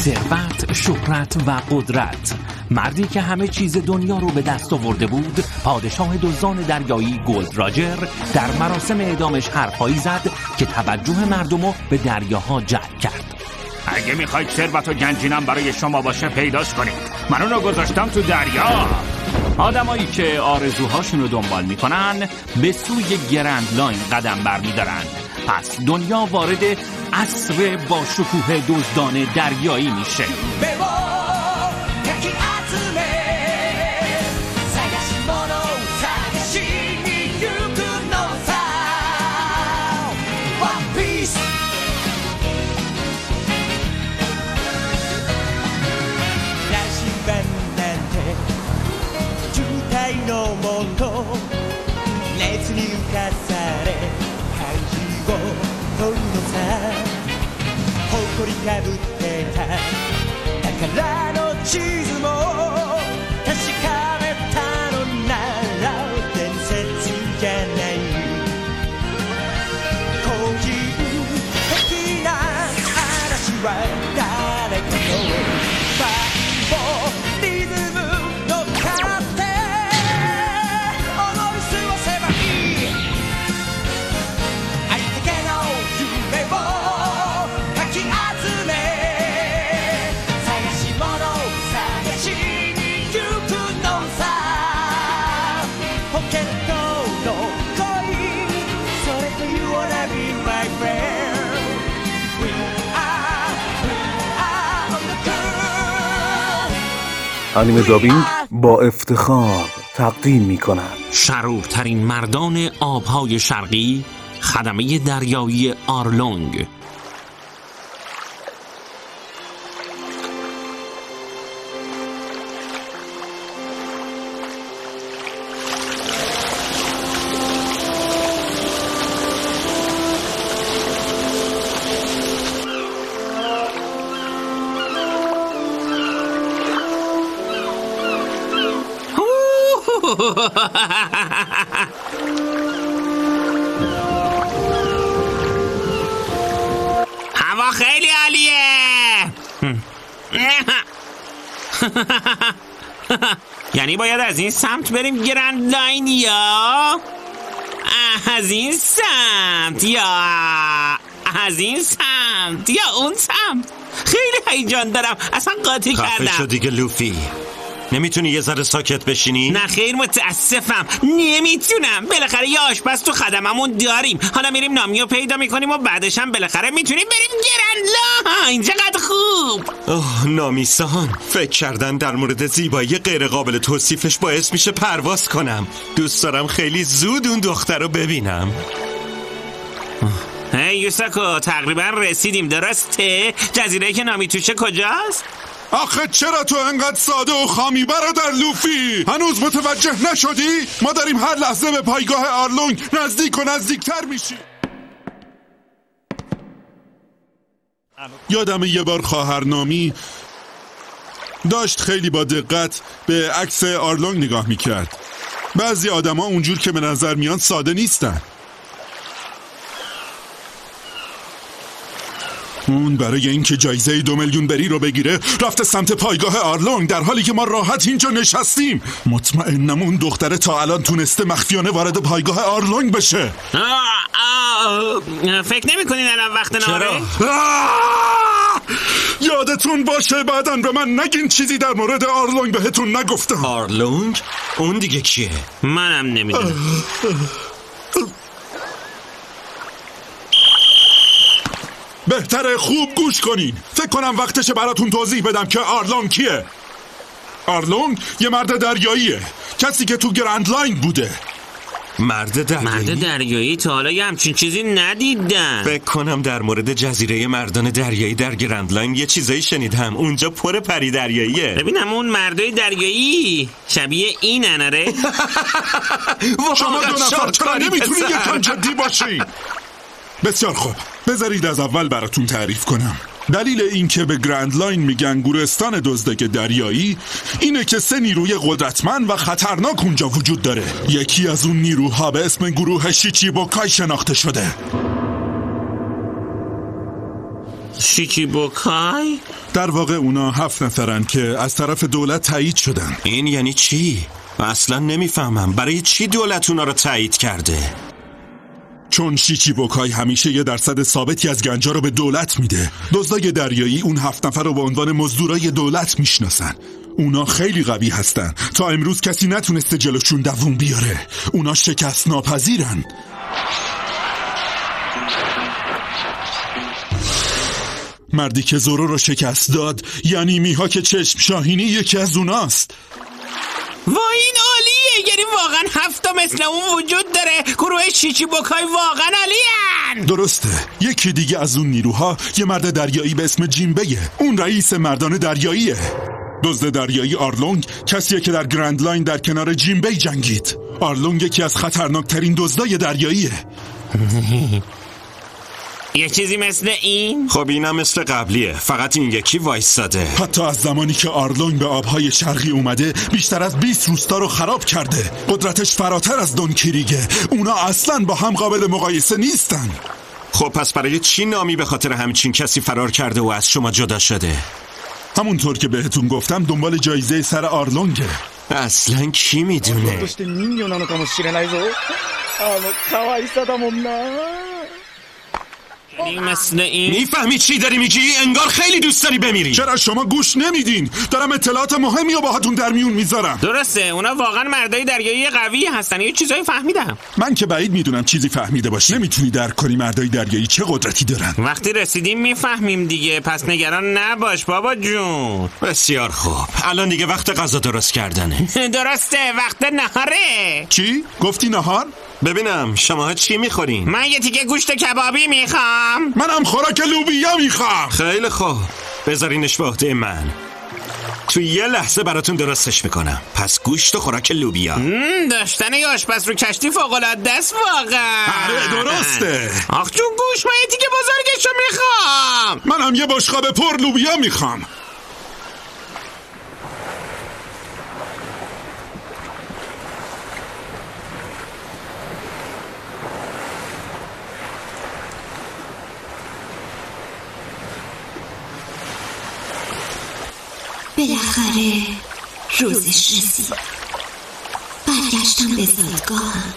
ثروت، شهرت و قدرت. مردی که همه چیز دنیا رو به دست آورده بود، پادشاه دزدان دریایی گلد راجر، در مراسم اعدامش حرفایی زد که توجه مردمو به دریاها جلب کرد. اگه میخواید ثروت و گنجینم برای شما باشه پیداش کنید. من اونو گذاشتم تو دریا. آدمایی که آرزوهاشون رو دنبال میکنن به سوی گرند لاین قدم برمیدارن. پس دنیا وارد عصر با شکوه دزدان دریایی میشه. انیمه دابینگ با افتخار تقدیم می‌کند شرورترین مردان آبهای شرقی، خدمه دریایی آرلونگ. هوا خیلی عالیه. یعنی باید از این سمت بریم گرند لاین یا از این سمت یا از این سمت یا اون سمت؟ خیلی هیجان دارم، اصلا قاطی کردم. خفه شو دیگه لوفی، نمیتونی یه ذره ساکت بشینی؟ نه خیر متاسفم، نمیتونم. بالاخره یه آشپز تو خدممون داریم. حالا میریم نامیو پیدا میکنیم و بعدش هم بالاخره میتونیم بریم گرند لاین. چقدر خوب. اوه نامیسان، فکر کردن در مورد زیبایی غیر قابل توصیفش باعث میشه پرواز کنم. دوست دارم خیلی زود اون دختر رو ببینم. هی یوساکو، تقریبا رسیدیم. درسته؟ جزیره‌ای که نامی توشه کجاست؟ آخه چرا تو انقدر ساده و خامی برادر لوفی؟ هنوز متوجه نشدی؟ ما داریم هر لحظه به پایگاه آرلونگ نزدیک و نزدیکتر میشیم. یادم یه بار خواهر نامی داشت خیلی با دقت به عکس آرلونگ نگاه میکرد. بعضی آدم ها اونجور که به نظر میان ساده نیستن. اون برای اینکه جایزه 2 میلیون بری رو بگیره رفته سمت پایگاه آرلونگ، در حالی که ما راحت اینجا نشستیم. مطمئنم اون دختره تا الان تونسته مخفیانه وارد پایگاه آرلونگ بشه. فکر نمی کنین الان وقت نهاره؟ یادتون باشه بعدن به من نگین چیزی در مورد آرلونگ بهتون نگفتم. آرلونگ؟ اون دیگه کیه؟ منم نمیدونم. بهتره خوب گوش کنین. فکر کنم وقتشه براتون توضیح بدم که آرلونگ کیه. آرلونگ یه مرد دریاییه، کسی که تو گرند لاین بوده. مرد دریایی تا حالا یه همچین چیزی ندیدم. فکر کنم در مورد جزیره مردان دریایی در گرند لاین یه چیزایی شنیدم. اونجا پر پری دریاییه. ببینم اون مردای دریایی شبیه این اناره. شما دو نفر چرا نمیتونید یکم جدی باشین؟ بسیار خوب، بذارید از اول براتون تعریف کنم. دلیل این که به گرند لاین میگن گورستان دزدک دریایی اینه که 3 نیروی قدرتمند و خطرناک اونجا وجود داره. یکی از اون نیروها به اسم گروه شیچیبوکای شناخته شده. شیچیبوکای؟ در واقع اونا 7 نفرن که از طرف دولت تایید شدن. این یعنی چی؟ اصلا نمیفهمم برای چی دولت اونا رو تایید کرده. چون شیچیبوکای همیشه 1% ثابتی از گنجا رو به دولت میده. دزدای دریایی اون 7 نفر رو به عنوان مزدورای دولت میشناسن. اونا خیلی قوی هستن. تا امروز کسی نتونسته جلوشون دووم بیاره. اونا شکست ناپذیرن. مردی که زورو رو شکست داد یعنی میها که چشم شاهینی یکی از اوناست. وای این عالیه، یعنی واقعا 7 مثل اون وجود داره. گروه شیچیبوکای واقعا عالیان. درسته. یکی دیگه از اون نیروها یه مرد دریایی به اسم جینبیه. اون رئیس مردان دریاییه. دزد دریایی آرلونگ کسیه که در گرند لاین در کنار جینبی جنگید. آرلونگ یکی از خطرناکترین دزدای دریاییه. یه چیزی مثل این؟ خب اینم مثل قبلیه، فقط این یکی وایستاده. حتی از زمانی که آرلونگ به آبهای شرقی اومده بیشتر از 20 روستا رو خراب کرده. قدرتش فراتر از دونکیریگه. اونا اصلاً با هم قابل مقایسه نیستن. خب پس برای چی نامی به خاطر همچین کسی فرار کرده و از شما جدا شده؟ همونطور که بهتون گفتم دنبال جایزه سر آرلونگه. اصلا کی میدونه؟ مثل این؟ میفهمی چی داری میگی؟ انگار خیلی دوست داری بمیری. چرا شما گوش نمیدین؟ دارم اطلاعات مهمی رو باهاتون در میون میذارم. درسته، اونا واقعا مردای دریایی قوی هستن. یه چیزایی فهمیدم. من که بعید میدونم چیزی فهمیده باشی. نمیتونی درک کنی مردای دریایی چه قدرتی دارن. وقتی رسیدیم میفهمیم دیگه، پس نگران نباش بابا جون. بسیار خوب، الان دیگه وقت غذا درست کردنه. درسته، وقت نهاره. چی؟ گفتی نهار؟ ببینم شماها چی میخورین؟ من یه تیکه گوشت کبابی میخوام. منم خوراک لوبیا میخوام. خیلی خوب، بذارینش به عهده من. تو یه لحظه براتون درستش میکنم. پس گوشت و خوراک لوبیا. داشتن یه آشپز رو کشتی فوق‌العاده است واقعا. آره درسته. آخ جون گوش، من یه تیکه بزرگشو میخوام. منم یه بشقاب پر لوبیا میخوام. بالاخره روزش رسید. برگشتم به زادگاهم.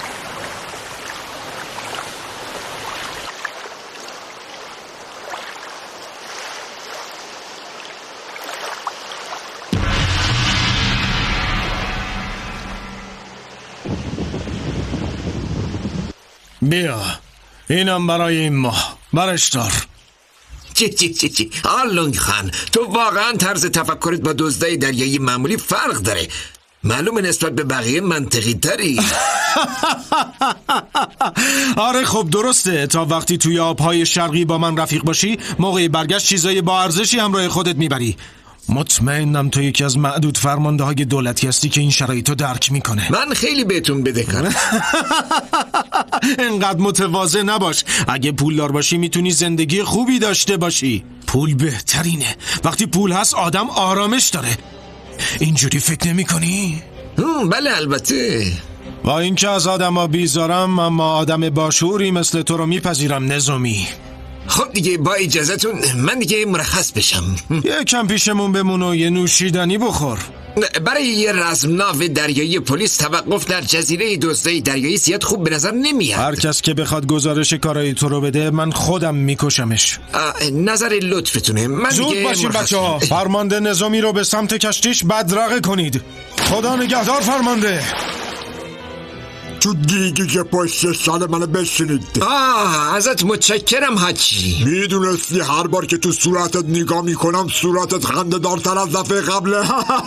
بیا اینم برای این ماه، برش دار. چی آرلونگ خان، تو واقعا طرز تفکرت با دزدای دریایی معمولی فرق داره. معلومه نسبت به بقیه منطقی تری. آره خب درسته، تا وقتی توی آبهای شرقی با من رفیق باشی موقع برگشت چیزای با ارزشی همراه خودت میبری. مطمئنم تو یکی از معدود فرمانده های دولتی هستی که این شرایطو درک میکنه. من خیلی بهتون بدهکارم. انقدر متواضع نباش. اگه پولدار باشی میتونی زندگی خوبی داشته باشی. پول بهترینه. وقتی پول هست آدم آرامش داره. اینجوری فکر نمی کنی؟ بله البته. با اینکه از آدم ها بیزارم اما آدم باشوری مثل تو رو میپذیرم نظامی. خب دیگه با اجازهتون من دیگه مرخص بشم. یکم پیشمون بمون و یه نوشیدنی بخور. برای یه رزمناو دریایی پلیس توقف در جزیره دزدای دریایی زیاد خوب به نظر نمیاد. هر کس که بخواد گزارش کارای تو رو بده من خودم میکشمش. نظر لطفتونه. من زود دیگه باشین بچه‌ها. فرمانده نظامی رو به سمت کشتیش بدرقه کنید. خدا نگهدار فرمانده. تو دیگه که پشت سال منو بشینید. ازت متشکرم حاجی. میدونستی هر بار که تو صورتت نگاه میکنم صورتت خنده دارتر از دفعه قبله.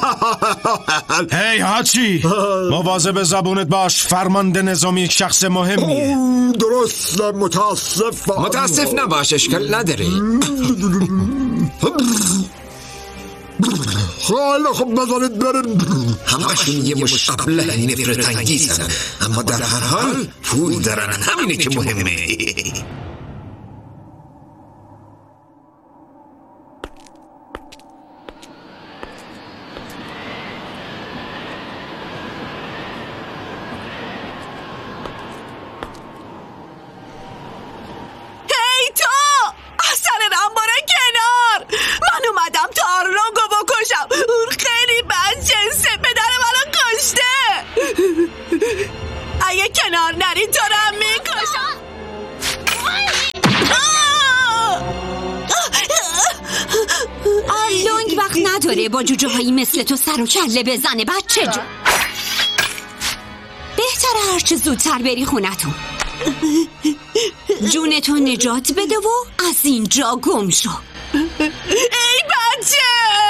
هی حاجی مواظب زبونت باش. فرمانده نظامی یک شخص مهمیه. درسته متاسف نباش، اشکال نداره. خیلی خوب بذارید بریم. همشون یه مش ابله نفرت انگیزن، اما در هر حال پول دارن، همینه که مهمه. هی تو! سر انبار چطوره با جوجه هایی مثل تو سر و کله بزنه بچه جون؟ بهتره هرچه زودتر بری خونتون. جونتو نجات بده و از اینجا گم شو. ای بچه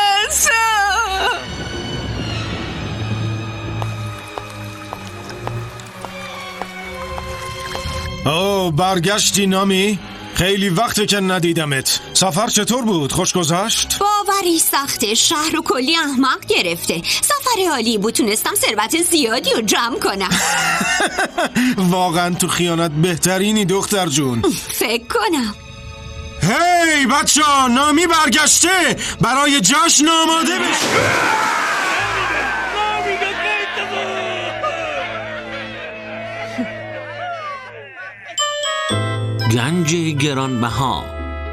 اوه برگشتی نامی؟ خیلی وقته که ندیدمت. سفر چطور بود؟ خوش گذشت؟ باوری سخته، شهر و کلی احمق گرفته. سفر عالی بود، تونستم ثروت زیادی رو جمع کنم. واقعا تو خیانت بهترینی دختر جون. فکر کنم. هی بچه ها، نامی برگشته، برای جشن آماده بشه. گنج گرانبها.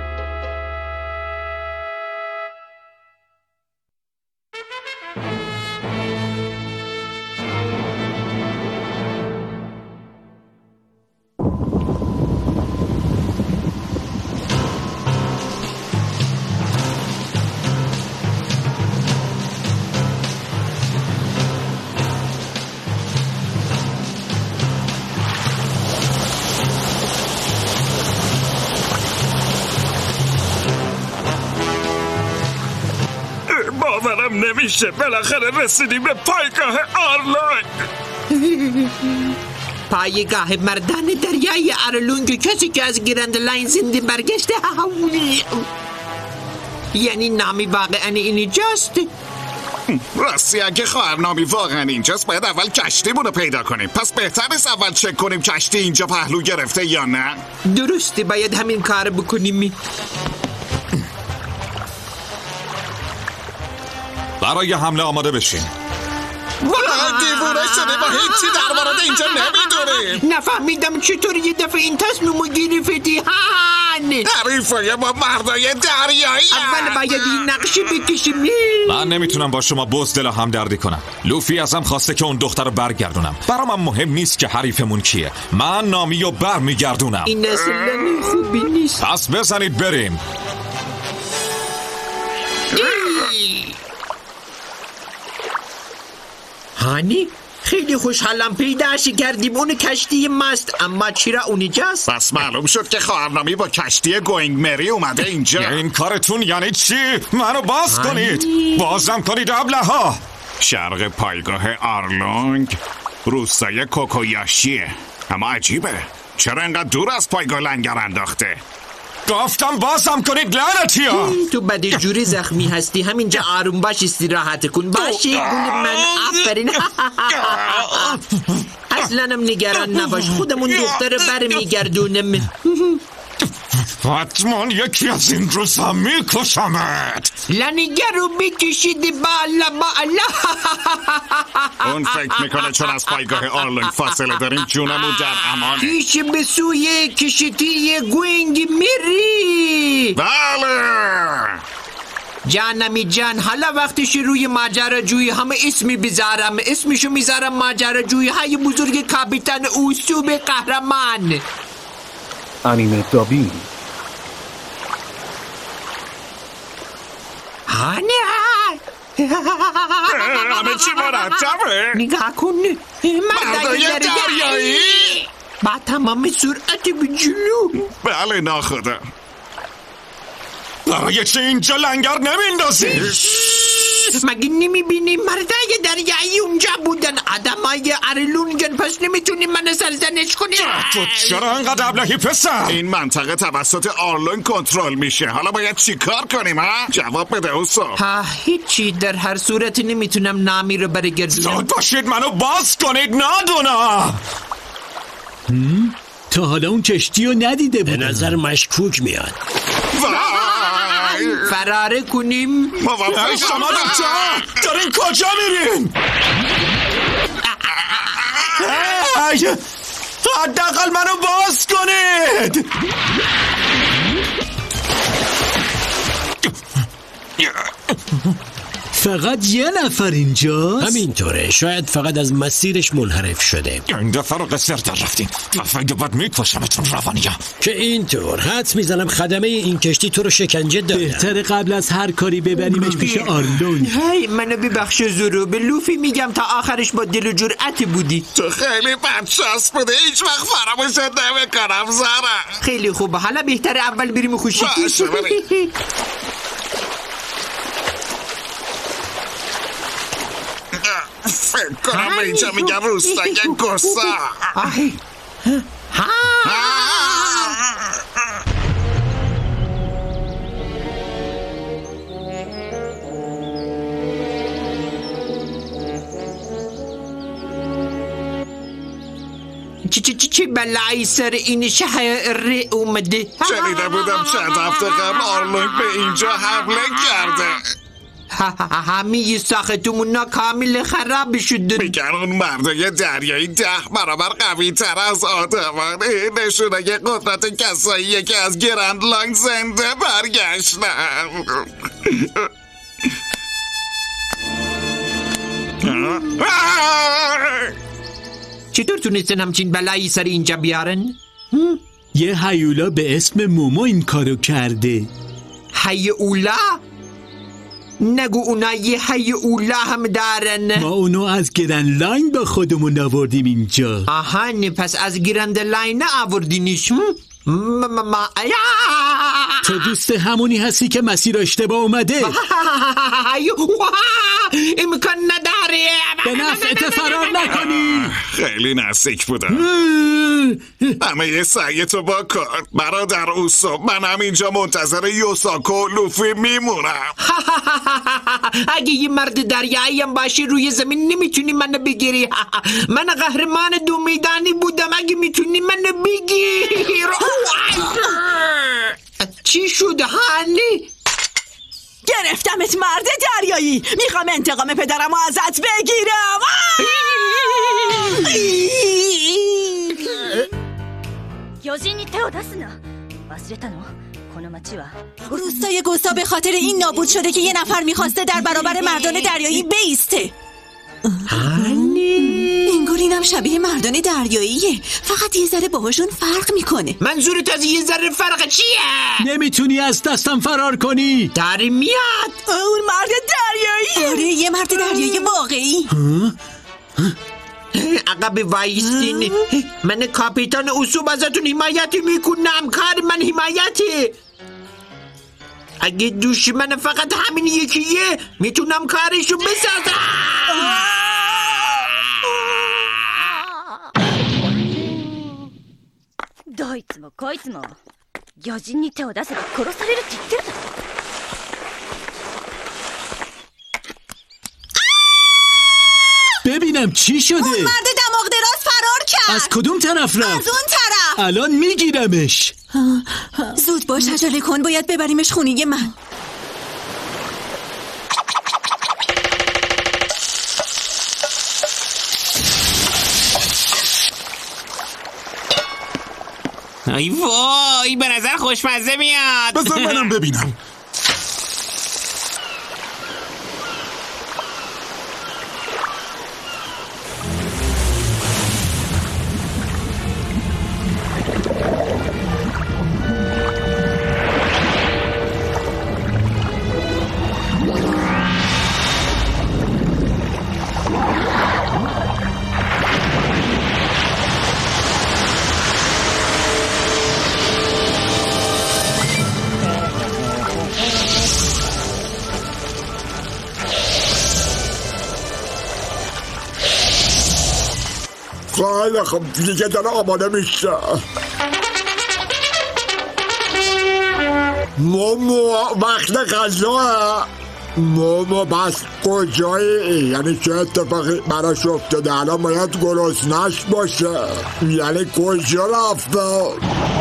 باورم نمیشه بالاخره رسیدیم به پایگاه آرلونگ. پایگاه مردان دریای آرلونگ، کسی که از گرندلاین زنده برگشته. یعنی نامی واقعا اینجاست؟ راستی اگه خواهر نامی واقعا اینجاست باید اول کشتیمون رو پیدا کنیم. پس بهتر نیست اول چک کنیم کشتی اینجا پهلو گرفته یا نه؟ درسته، باید همین کار بکنیم. برای حمله آماده بشین. دیوونه شده، با هیچی در مورد اینجا نمیدونیم. نفهمیدم چطور یه دفعه این تصمیمو گرفتی. حریفای ما مردای دریایی. اول باید این نقشه بکشیم. من نمیتونم با شما بزدل و همدردی کنم. لوفی ازم خواسته که اون دختر رو برگردونم. برام مهم نیست که حریفمون کیه. من نامی رو برمیگردونم. این اصلا خوبی نیست. پس بزنید بریم. هانی؟ خیلی خوشحالم پیداش کردیم. اون کشتی ماست، اما چرا اونجاست؟ پس معلوم شد که خواهرنامی با کشتی گوینگ مری اومده اینجا. این کارتون یعنی چی؟ منو باز کنید، بازم کنید ابله‌ها. شرق پایگاه آرلونگ روستای کوکویاشیه. اما عجیبه، چرا انقدر دور از پایگاه لنگر انداخته؟ گفتم بازم کنید لعنتی‌ها. تو بدی جوری زخمی هستی، همینجا آروم باش، استراحت کن. باشی گل من، آفرین. اصلنم نگران نباش، خودمون دختر برمیگردونم. حتما یکی از این روزا میکشمت. لنگر رو بکشید بالا بالا. اون فکر میکنه چون از پایگاه آرلونگ فاصله داریم جونمون در امانه. پیش به سوی کشتی گوینگ میری. بله جانمی جان، حالا وقتش روی ماجراجویی همه اسمی بذارم. اسمشو میذارم ماجراجویی های بزرگ کاپیتان اوسوب قهرمان. انیمه دابینگ. همه چی مرتبه. نگاه کن، مردای دریایی با تمام سرعت به جلو. بله ناخدا. برای چه اینجا لنگر نمیندازی؟ مگه نمیبینی مردای دریایی اونجا بودن، آدمای آرلونگن، پس نمیتونی من سرزنش کنی؟ تو چرا انقدر ابلهی پسر؟ این منطقه توسط آرلونگ کنترل میشه، حالا باید چی کار کنیم ها؟ جواب بده اوسو. هیچی، در هر صورت نمیتونم نامی رو برگردونم. زود باشید منو باز کنید نادونا. تا حالا اون کشتی رو ندیده بود. به نظر مشکوک میاد. فراره کنیم. شما دوتا دارین کجا میرین؟ حداقل منو باز کنید. فقط یه نفر اینجاست؟ همینطوره، شاید فقط از مسیرش منحرف شده. این دفعه رو قصر در رفتین، دفعه بعد میکشمتون روانیم. که اینطور حدس میزنم خدمه این کشتی تو رو شکنجه دادن. بهتره قبل از هر کاری ببریمش پیش آرلون. هی منو ببخش زورو، به لوفی میگم تا آخرش با دل و جرأت بودی. تو خیلی بدشاست بوده، هیچ وقت فراموشت نمیکنم زارا. خیلی خوبه، حالا بهتره اول بریم خوشی. فکر کنم به اینجا میگن روستای گسا. چی بلایی سر این شهر اومده؟ شنیده بودم چند هفته قبل آرلون به اینجا حمله کرده. همه ساختمونا کامل خراب شده. میگن اون مرده دریایی 10 برابر قوی تر از آدمان. این نشونه قدرت کساییه که از گرند لاین زنده برگشتن. چطور تونستن همچین بلایی سر اینجا بیارن؟ یه هیولا به اسم مومو این کارو کرده. هیولا؟ نگو اونا یه هیولا هم دارن. ما اونو از گرند لاین با خودمون آوردیم اینجا. آهان، پس از گرند لاین آوردینش؟ تو دوست همونی هستی که مسیر اشتباه اومده. امکان نداره. به نفعت فرار نکنی. خیلی نزدیک بودم. همه یه سعی تو با کن برادر اوسو. من هم اینجا منتظر یوساکو و لوفی میمونم. اگه یه مرد دریایی هم باشی روی زمین نمیتونی منو بگیری. من قهرمان 2 میدانی بودم. اگه میتونی منو بگیر. چی شد هانی؟ گرفتمت مرد دریایی. میخوام انتقام پدرم رو ازت بگیرم. روستای گوسا به خاطر این نابود شده که یه نفر میخواسته در برابر مردان دریایی بیسته. انگار اینم شبیه مردان دریاییه، فقط یه ذره باهاشون فرق میکنه. منظورت از یه ذره فرق چیه؟ نمیتونی از دستم فرار کنی. داری میاد. اون مرد دریایی. آره، یه مرد دریایی واقعی. عقب وایستین. من کاپیتان اصوب ازتون حمایت میکنم. کار من حمایته. اگه دشمن فقط همین یکیه میتونم کارشو بسازم. どいつもこいつも魚人に手を出せば殺されるって言ってるだろ。 ببینم چی شده؟ اون مرد دماغ دراز فرار کرد. از کدوم طرف رفت؟ از اون طرف. الان میگیرمش. زود باش، عجله کن، باید ببریمش خونه من. ای وای، به نظر خوشمزه میاد. بذار منم ببینم. خیلی خب، دیگه داره آماده میشه. مومو، وقت غذا. مومو بس کجایی؟ یعنی چه اتفاقی براش افتاده؟ الان باید گرسنش باشه. یعنی کجا رفته؟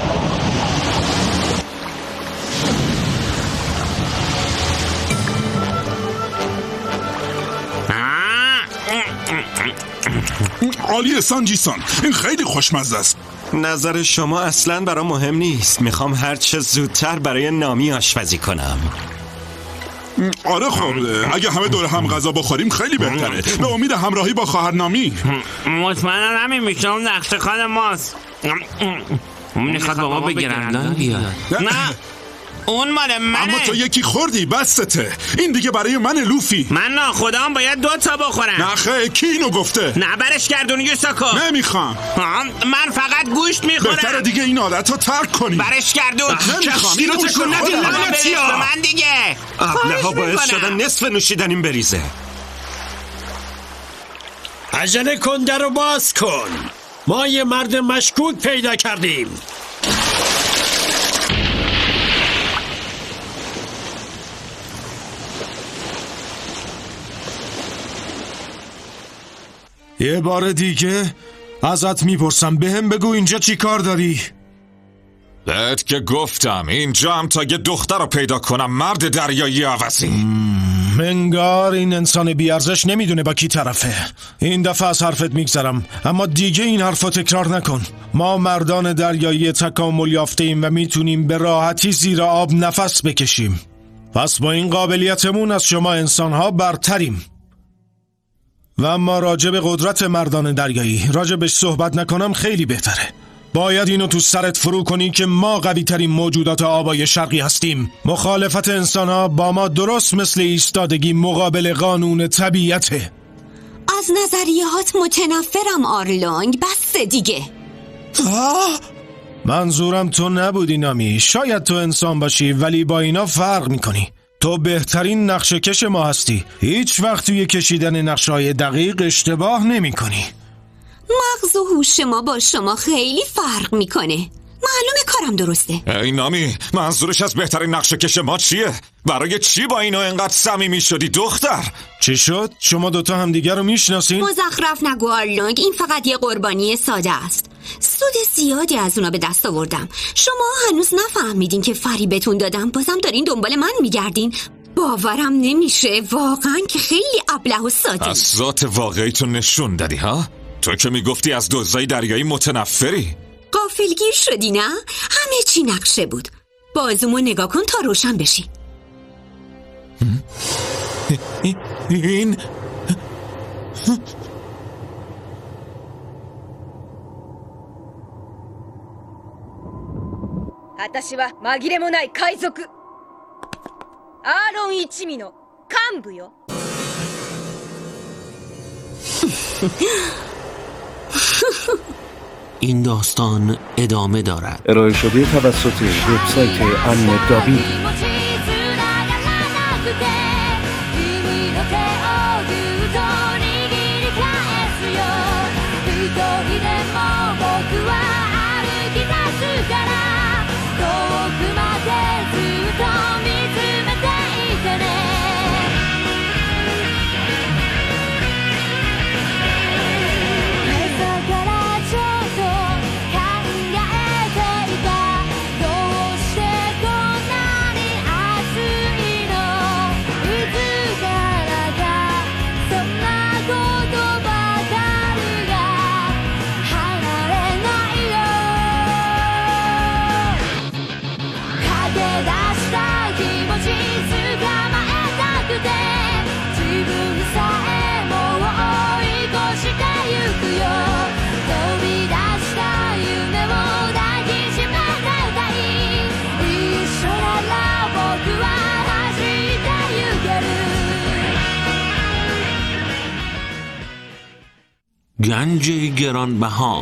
عالیه سانجی-سان، این خیلی خوشمزه است. نظر شما اصلا برام مهم نیست. میخوام هر چه زودتر برای نامی آشپزی کنم. آره خب اگه همه دور هم غذا بخوریم خیلی بهتره. به امید همراهی با خواهر نامی. مطمئنم همین میشه اون نقشه خان ماست. میخواد با ما به گرندلاین بیاد. نه اون مال منه. اما تو یکی خوردی بستته. این دیگه برای من لوفی. من ناخدام باید 2 تا بخورم. نخه کی اینو گفته؟ نه برش گردون یوساکو. نمیخوام. من فقط گوشت میخورم. بهتره دیگه این عادت رو ترک کنی. برش گردون. نمیخوام. اینو تکون ندی لعنتیا. به من دیگه. ابله‌ها باعث شدن نصف نوشیدنیم بریزه. عجله کن در رو باز کن. ما یه مرد مشکوک پیدا کردیم. یه بار دیگه ازت میپرسم بهم بگو اینجا چی کار داری؟ بهت که گفتم اینجا هم تا یه دختر رو پیدا کنم مرد دریایی عوضی. منگار این انسان بیارزش نمیدونه با کی طرفه. این دفعه از حرفت میگذرم، اما دیگه این حرفا تکرار نکن. ما مردان دریایی تکامل یافته ایم و میتونیم به راحتی زیر آب نفس بکشیم. پس با این قابلیتمون از شما انسانها برتریم. و اما راجع به قدرت مردان دریایی راجبش صحبت نکنم خیلی بهتره. باید اینو تو سرت فرو کنی که ما قوی ترین موجودات آبای شرقی هستیم. مخالفت انسان ها با ما درست مثل ایستادگی مقابل قانون طبیعته. از نظریهات متنفرم آرلونگ. بس دیگه. منظورم تو نبودی نامی. شاید تو انسان باشی ولی با اینا فرق میکنی. تو بهترین نقشه کش ما هستی. هیچ وقت توی کشیدن نقشه‌های دقیق اشتباه نمی کنی. مغز و هوش ما با شما خیلی فرق میکنه. معلومه کارم درسته. ای نامی، منظورش از بهترین نقشه کش ما چیه؟ برای چی با اینا اینقدر صمیمی شدی دختر؟ چی شد؟ شما دوتا هم دیگر رو میشناسین؟ مزخرف نگو آرلونگ، این فقط یه قربانی ساده است. سود زیادی از اونا به دست آوردم. شما هنوز نفهمیدین که فریبتون دادم، بازم دارین دنبال من میگردین. باورم نمیشه واقعا که خیلی ابله و ساده. از ذات واقعی تو نشون دادی ها؟ تو که میگفتی از دزدای دریایی متنفری. غافلگیر شدی نه؟ همه چی نقشه بود. بازومو نگاه کن تا روشن بشی. این 私は紛れもない海賊アーロン一味の幹部よ。 این داستان ادامه دارد. ارائه شده توسط وبسایت انیمه دابینگ. گنج گرانبها.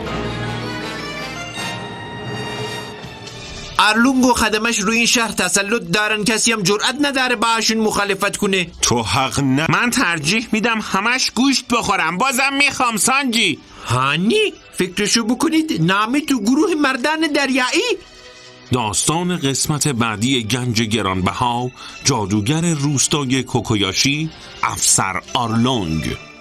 ارلونگ و خدمش روی این شهر تسلط دارن، کسی هم جرأت نداره باهاشون مخالفت کنه. تو حق نه. من ترجیح میدم همش گوشت بخورم. بازم میخوام سانجی. هانی فکرشو بکنید نامی تو گروه مردان دریایی. داستان قسمت بعدی گنج گرانبها، جادوگر روستای کوکویاشی، افسر آرلونگ.